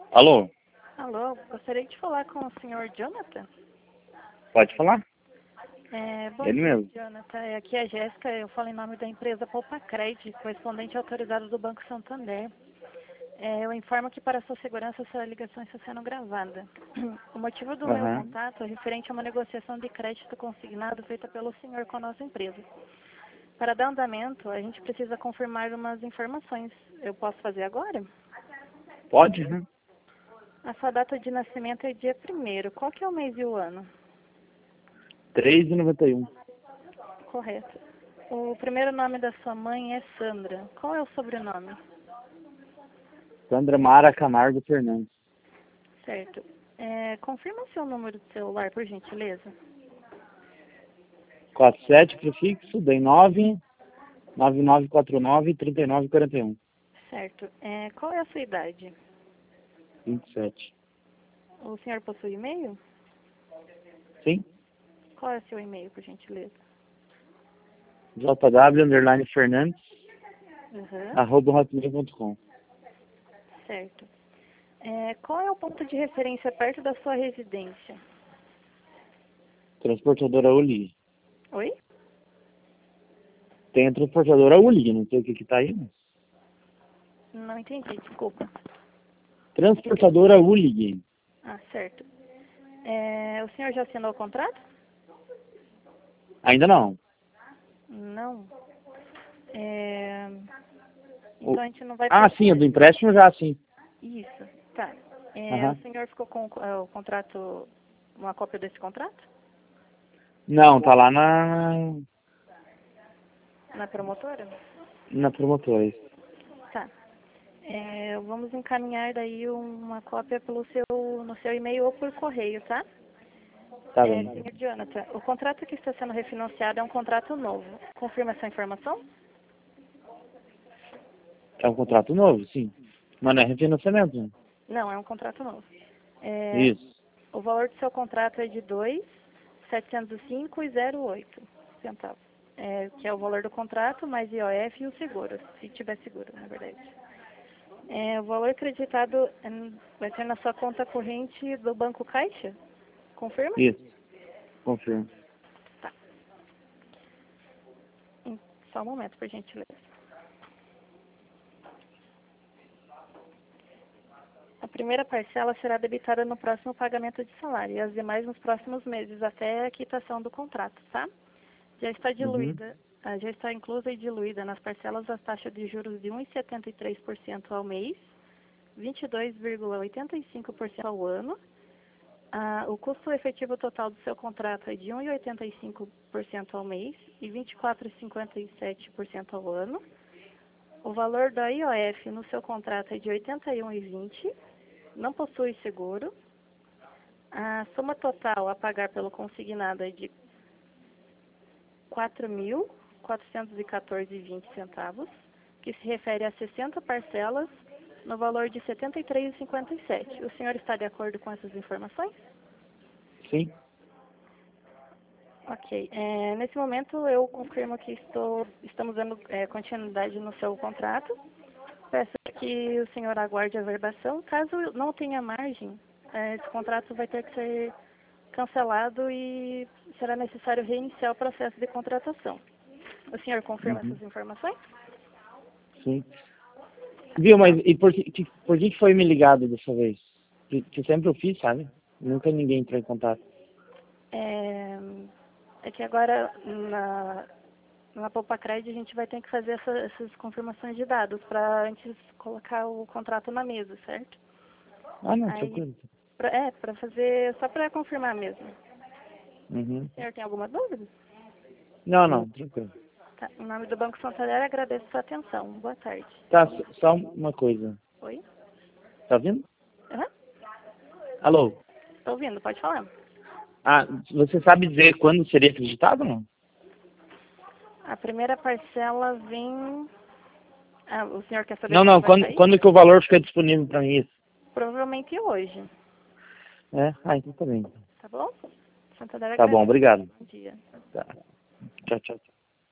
Alô? Alô, gostaria de falar com o senhor Jonathan. Pode falar? Bom Ele dia, mesmo. Jonathan. Aqui é a Jéssica, eu falo em nome da empresa Poupa-Cred, correspondente autorizado do Banco Santander. Eu informo que para sua segurança, sua ligação está sendo gravada. O motivo do meu Aham. contato é referente a uma negociação de crédito consignado feita pelo senhor com a nossa empresa. Para dar andamento, a gente precisa confirmar umas informações. Eu posso fazer agora? Pode, né? A sua data de nascimento é dia 1º. Qual que é o mês e o ano? 3,91. Correto. O primeiro nome da sua mãe é Sandra. Qual é o sobrenome? Sandra Mara Camargo Fernandes. Certo. Confirma o seu número de celular, por gentileza. 47 prefixo, DEM 9, 9949 3941. Certo. Qual é a sua idade? 27. O senhor possui e-mail? Sim? Qual é o seu e-mail, por gentileza? JW_Fernandes Uhum. @hotmail.com. Certo. Qual é o ponto de referência perto da sua residência? Transportadora Uli. Oi? Tem a transportadora Uli, não sei o que tá aí, mas... Não entendi, desculpa. Transportadora Uli. Ah, certo. O senhor já assinou o contrato? Ainda não. Não. Então a gente não vai Ah, sim, o precisar. do empréstimo já, sim. Isso, tá. Aham. O senhor ficou com o contrato, uma cópia desse contrato? Não, tá lá na Na promotora? promotora. Isso. Tá. Vamos encaminhar daí uma cópia no seu e-mail ou por correio, tá? Tá bem. Senhor Jonathan, o contrato que está sendo refinanciado é um contrato novo. Confirma essa informação? É um contrato novo, sim. Mas não é refinanciamento, né? Não, é um contrato novo. Isso. O valor do seu contrato é de 2.705,08 centavos. Que é o valor do contrato, mais IOF e o seguro, se tiver seguro, na verdade. O valor acreditado vai ser na sua conta corrente do Banco Caixa? Confirma? Isso. Confirmo. Tá. Só um momento, por gentileza. A primeira parcela será debitada no próximo pagamento de salário e as demais nos próximos meses, até a quitação do contrato, tá? Já está diluída, já está inclusa e diluída nas parcelas a taxa de juros de 1,73% ao mês, 22,85% ao ano. O custo efetivo total do seu contrato é de 1,85% ao mês e 24,57% ao ano. O valor da IOF no seu contrato é de 81,20, não possui seguro. A soma total a pagar pelo consignado é de R$ 4.414,20, que se refere a 60 parcelas no valor de R$ 73,57. O senhor está de acordo com essas informações? Sim. Ok. Nesse momento, eu confirmo que estamos dando continuidade no seu contrato. Peço que o senhor aguarde a verbação. Caso não tenha margem, esse contrato vai ter que ser cancelado e será necessário reiniciar o processo de contratação. O senhor confirma essas informações? Sim. Viu, mas e por que foi me ligado dessa vez? Que sempre eu fiz, sabe? Nunca ninguém entrou em contato. É que agora na Poupa-Cred a gente vai ter que fazer essas confirmações de dados para antes colocar o contrato na mesa, certo? Ah, não, Aí, tranquilo. para fazer, só para confirmar mesmo. Uhum. O senhor tem alguma dúvida? Não, tranquilo. Tá. Em nome do Banco Santander, agradeço sua atenção. Boa tarde. Tá, só uma coisa. Oi? Tá ouvindo? Aham. Alô? Estou ouvindo, pode falar. Ah, você sabe dizer quando seria acreditado ou não? A primeira parcela vem... o senhor quer saber Não, quando vai sair? quando que o valor fica disponível pra mim isso? Provavelmente hoje. Então tá bem. Tá bom? Santander Tá bom, agradece. obrigado. Bom dia. Tá. Tchau, tchau.